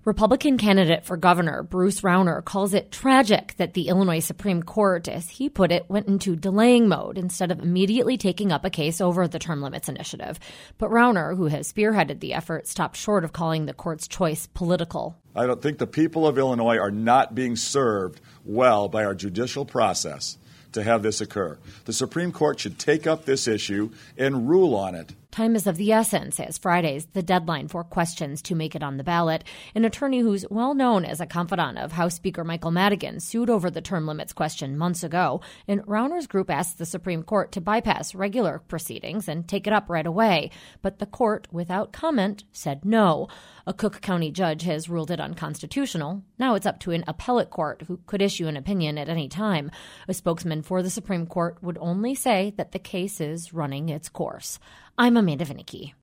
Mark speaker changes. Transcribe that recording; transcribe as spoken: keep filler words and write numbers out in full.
Speaker 1: Republican candidate for governor Bruce Rauner calls it tragic that the Illinois Supreme Court, as he put it, went into delaying mode instead of immediately taking up a case over the term limits initiative. But Rauner, who has spearheaded the effort, stopped short of calling the court's choice political.
Speaker 2: I don't think the people of Illinois are not being served well by our judicial process to have this occur. The Supreme Court should take up this issue and rule on it.
Speaker 1: Time is of the essence, as Friday's the deadline for questions to make it on the ballot. An attorney who's well known as a confidant of House Speaker Michael Madigan sued over the term limits question months ago, and Rauner's group asked the Supreme Court to bypass regular proceedings and take it up right away. But the court, without comment, said no. A Cook County judge has ruled it unconstitutional. Now it's up to an appellate court who could issue an opinion at any time. A spokesman for the Supreme Court would only say that the case is running its course. I'm Amanda Vinicky.